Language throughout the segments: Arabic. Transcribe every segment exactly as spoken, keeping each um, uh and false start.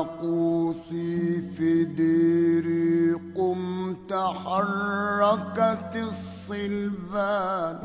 ناقوسي في ديري قمت حركت الصلبان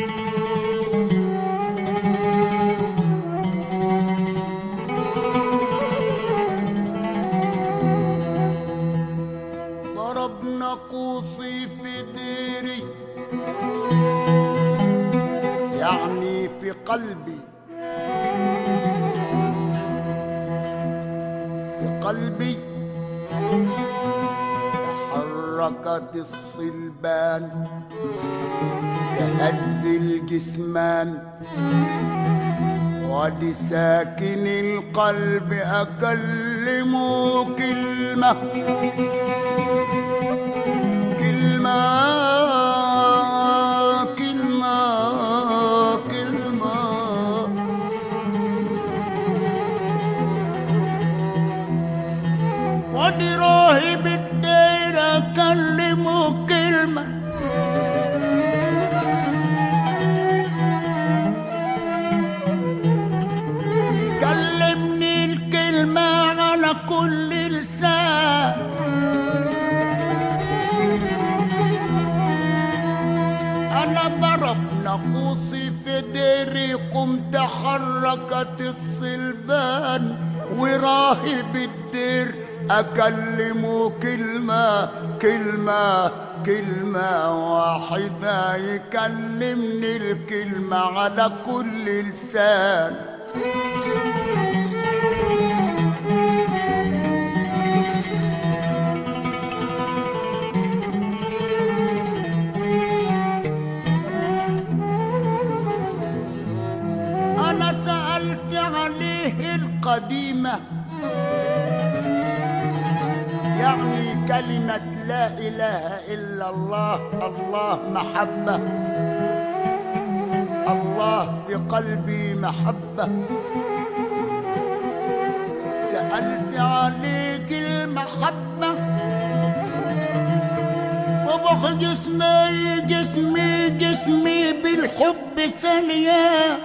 ضرب ناقوسي في ديري يعني في قلبي قلبي تحركت الصلبان تهز الجسمان ودي ساكن القلب أكلمه كلمة كلمة ودي راهب الدير أكلمه كلمة كلمني الكلمة على كل لسان أنا ضرب ناقوسي في ديري قمت حركت الصلبان وراهب الدير أكلمه كلمة كلمة كلمة واحدة يكلمني الكلمة على كل لسان أنا سألت عليه القديمة يعني كلمة لا إله إلا الله الله محبة الله في قلبي محبة سألت عليك المحبة صبح جسمي جسمي جسمي بالحب سليان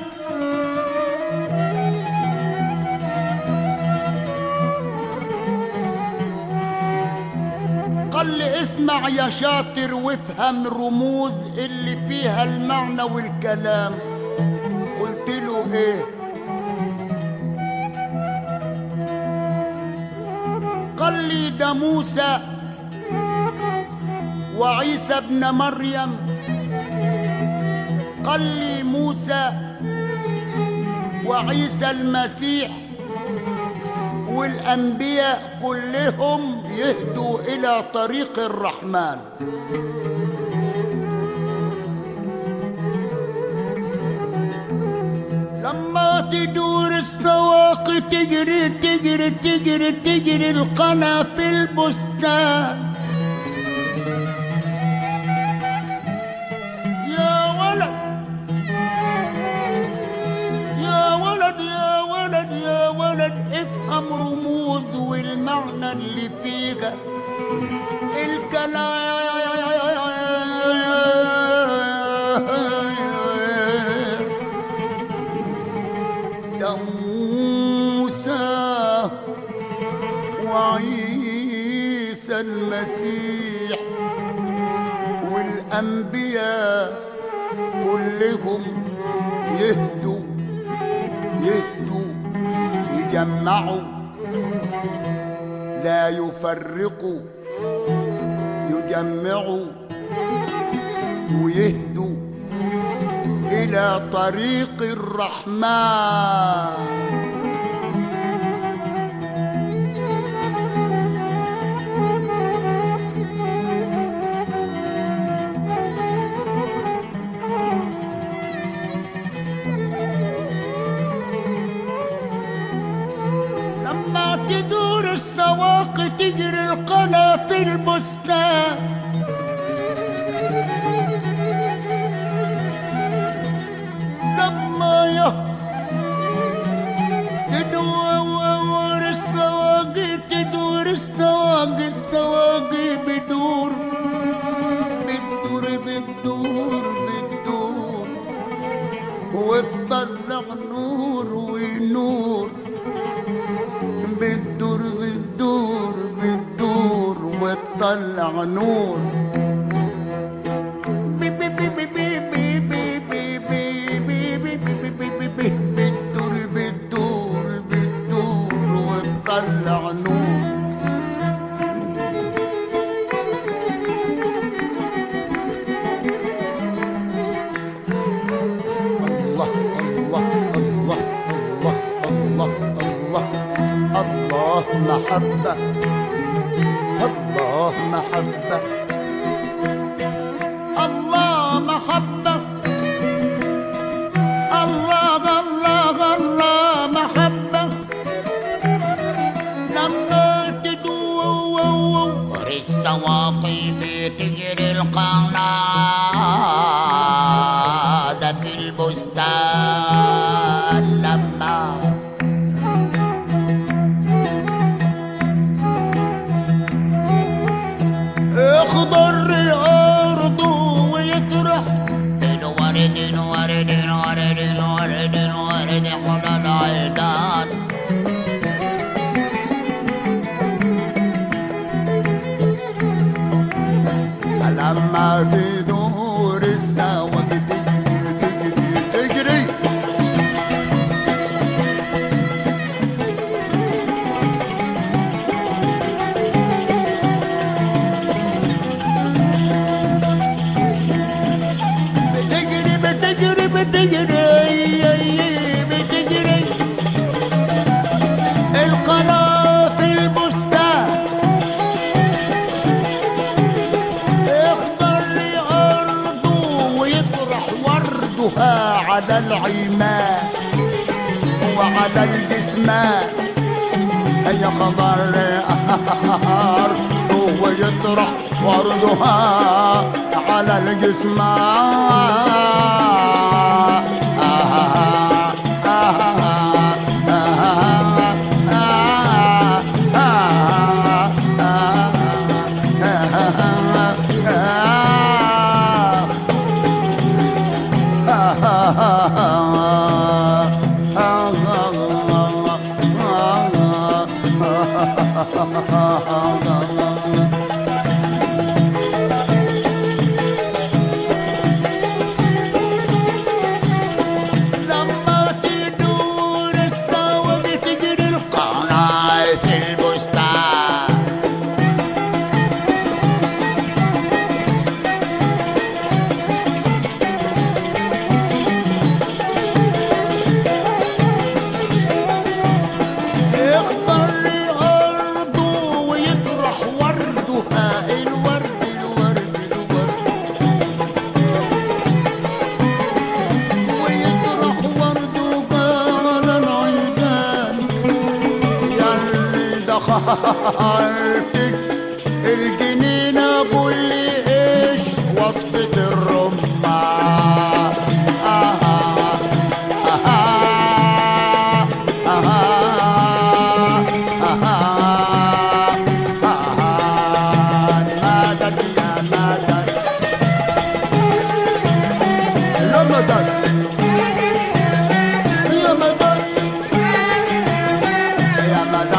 قال لي اسمع يا شاطر وافهم رموز اللي فيها المعنى والكلام قلت له ايه قال لي ده موسى وعيسى ابن مريم قال لي موسى وعيسى المسيح والأنبياء كلهم يهدوا إلى طريق الرحمن لما تدور السواق تجري تجري تجري تجري القنا في البستان يا ولد يا ولد يا ولد يا ولد افهم رموز والمعنى اللي فيها الكلام ده موسى وعيسى المسيح والأنبياء كلهم يهدوا يهدوا يجمعوا لا يفرقوا يجمعوا ويهدوا إلى طريق الرحمن لما تدور السواق تجري القنا في البستان لما يه تدور السواق تدور السواق السواق بدور بتدور بتدور بتدور وتطلع نور ونور بتدور وتطلع نور. بتدور بتدور بتدور وتطلع نور. الله الله الله الله الله الله محبة، الله محبة، الله محبة، الله الله الله محبة. لما تدور السواقي بتجري القناة في البستان. لما اخضر ارضه ويطرح الورد الورد الورد الورد الورد على العيدان. لما تدور السواق تجري تجري تجري بتجري بتجري بتجري القناة في البستان. اخضر لأرضه ويطرح وردها على العماء وعلى الجسمان. هي خضر أرضه ويطرح وردها على الجسمان. خالتك الجنينة قول لي ايش وصفة الرمان. آه آه آه آه مدد يا مدد يا مدد يا مدد يا مدد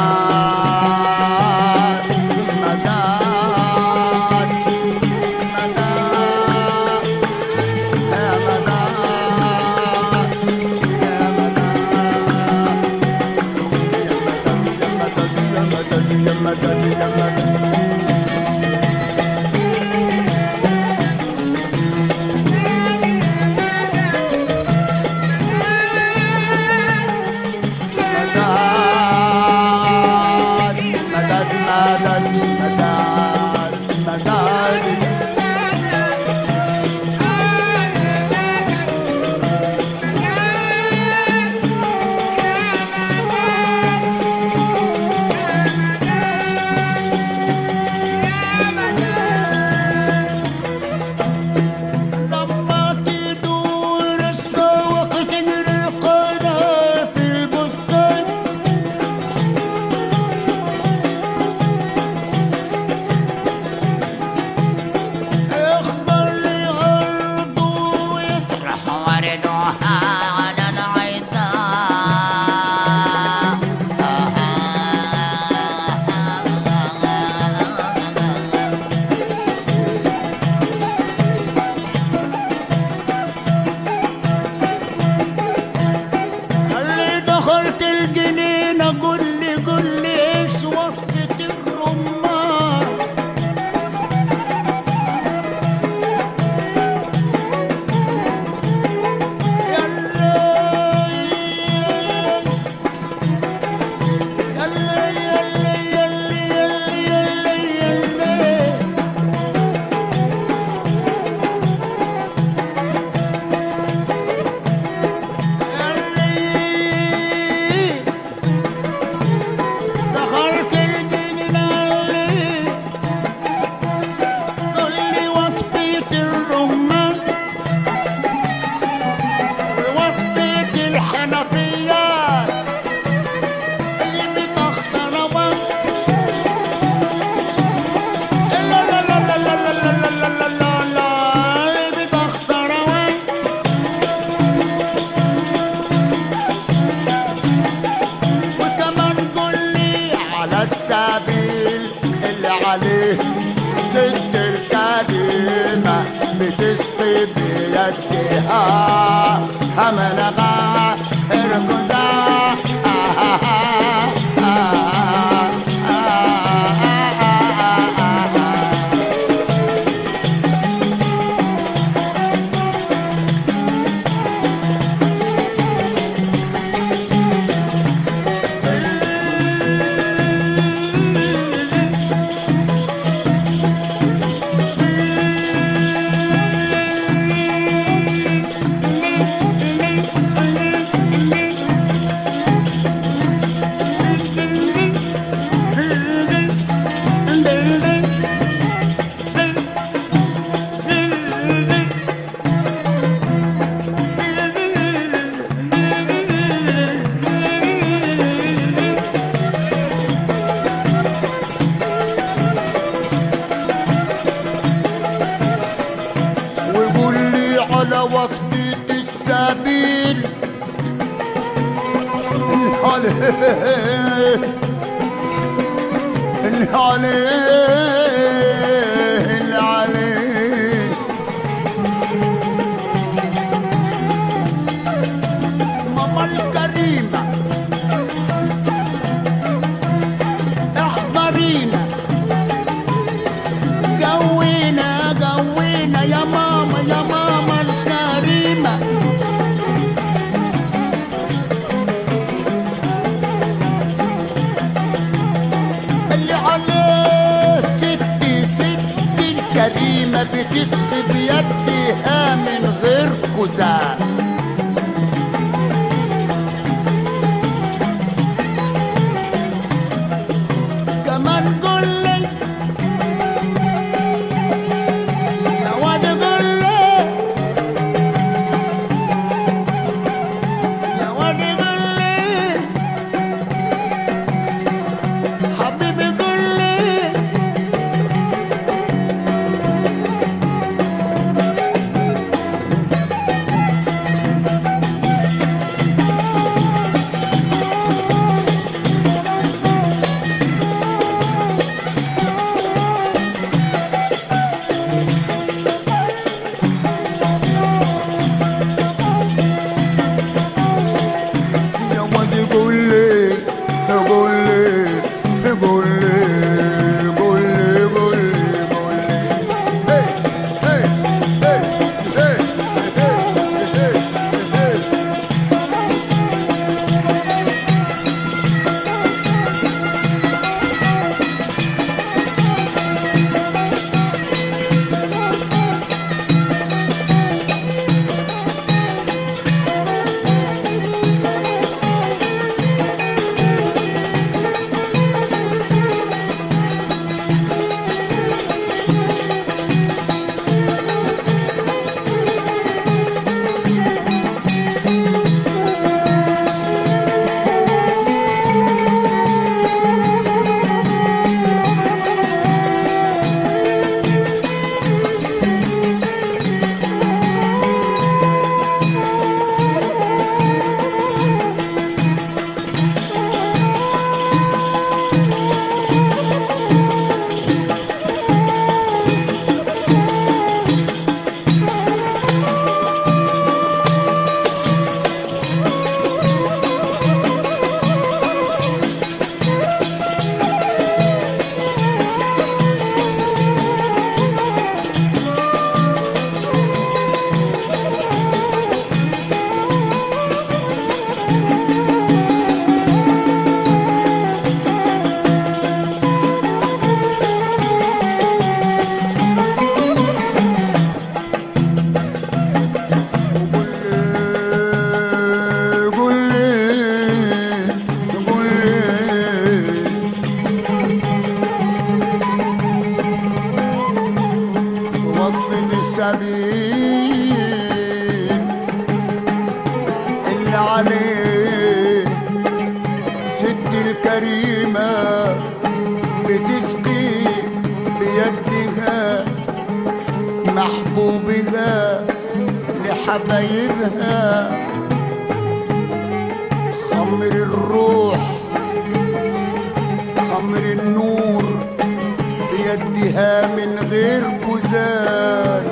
عليه ست الكريمة بتسقي بيدها همنغا اركضا وصفة السبيل العليه العليه العليه ماما الكريمة احضرينا جوينا جوينا يا ماما يا ماما الكريمة اللي عليه ستي ستي الكريمة بتسقي بيدها من غير كزاز كمان قولي يا واد قولي يا واد قولي حبيبي قولي يا واد قولي قولي قولي قولي قولي قولي هي هي هي هي هي هي السبيل اللي عليه ست الكريمة بتسقي بيدها محبوبها لحبايبها خمر الروح خمر النور فيها من غير كوزان.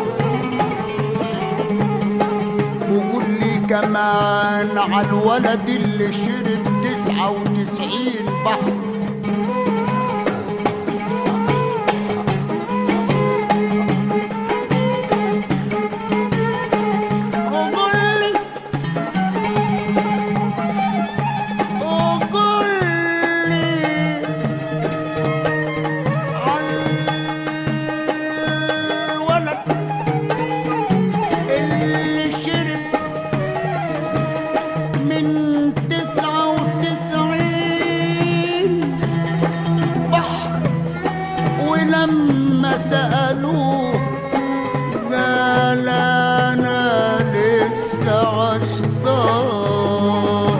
وقول لي كمان على الولد اللي شرب تسعة وتسعين بحر. ولما سألوه قال أنا لسه عشتار.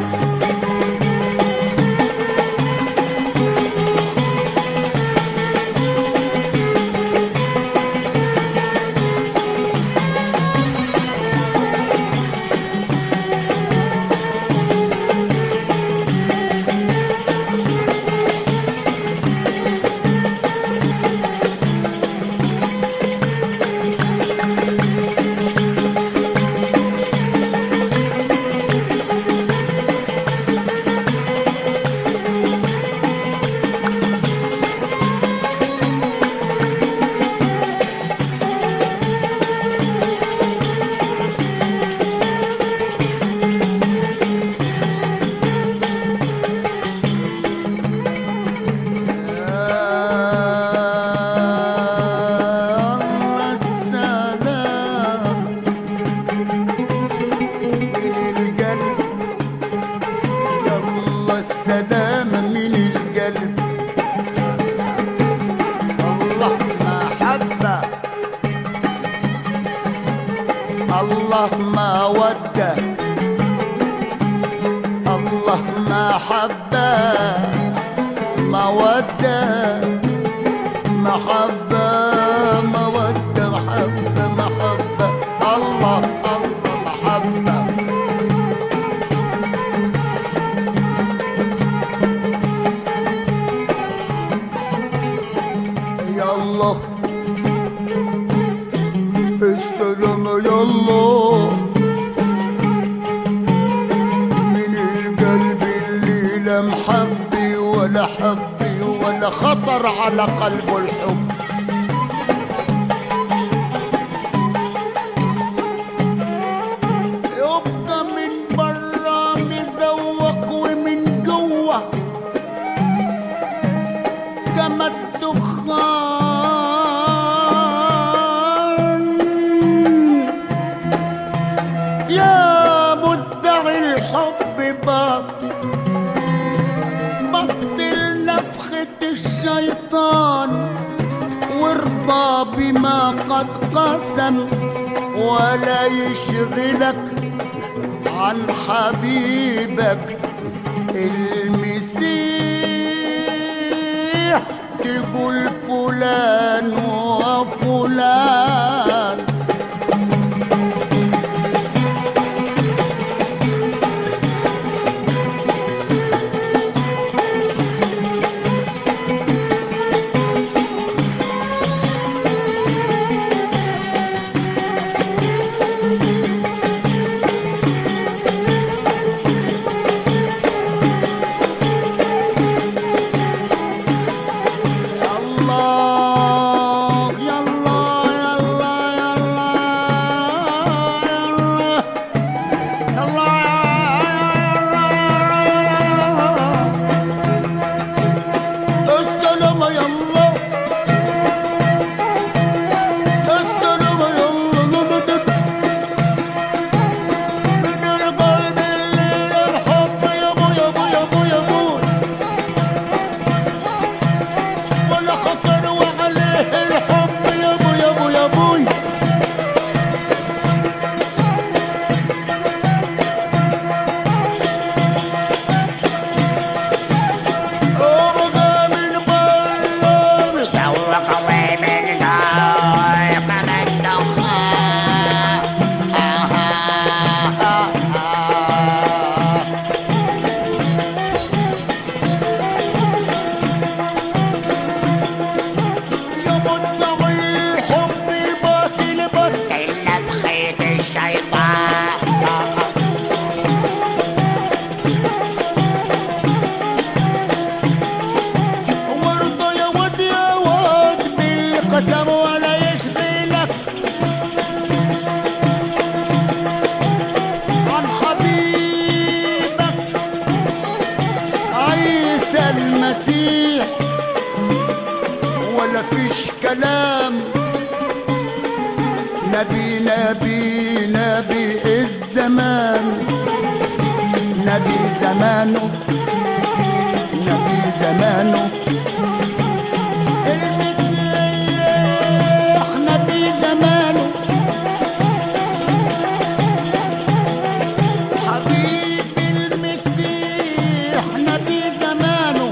الله مودة، الله محبة، مودة محبة، مودة محبة محبة، الله الله محبة. يا الله السلام يا الله من القلب اللي لا محبي ولا حبي ولا خطر على قلبه الحب. يبقى من برا مذوق ومن جوا كما الدخان. يا مدعي الحب باطل بطل نفخة الشيطان وارضى بما قد قسم ولا يشغلك عن حبيبك المسيح تقول فلان وفلان. مفيش كلام. نبي نبي نبي الزمان، نبي زمانه، نبي زمانه المسيح، نبي زمانه حبيب المسيح، نبي زمانه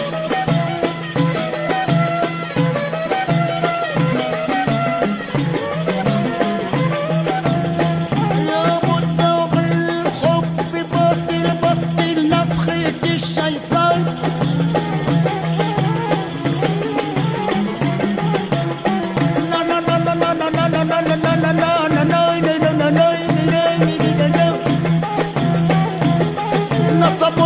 يا مدعو الحب بطل بطل نفخة الشيطان. نصبوا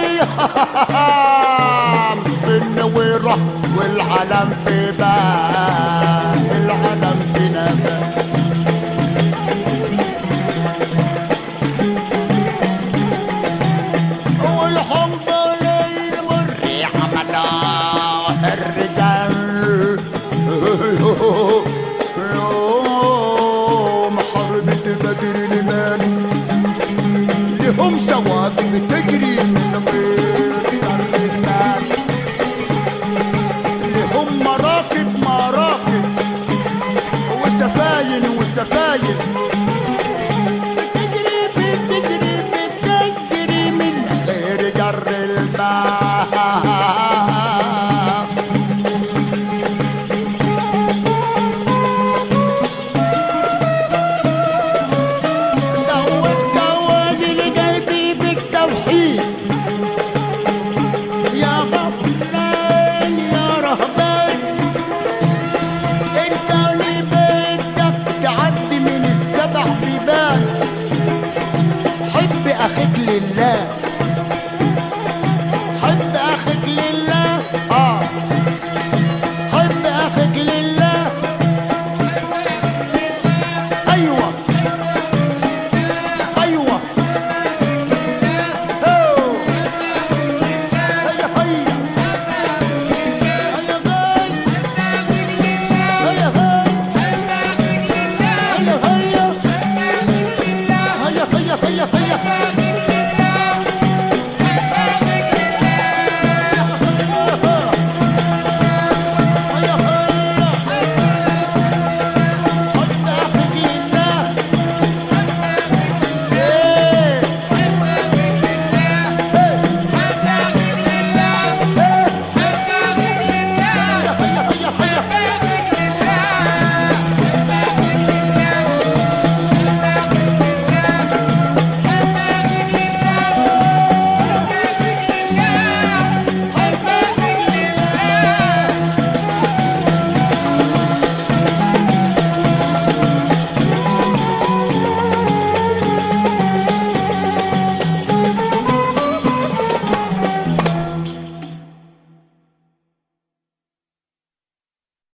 الخيام في النويرة والعلم في باب، العلم في نبات. والحب ليل والريح ملاح الرجال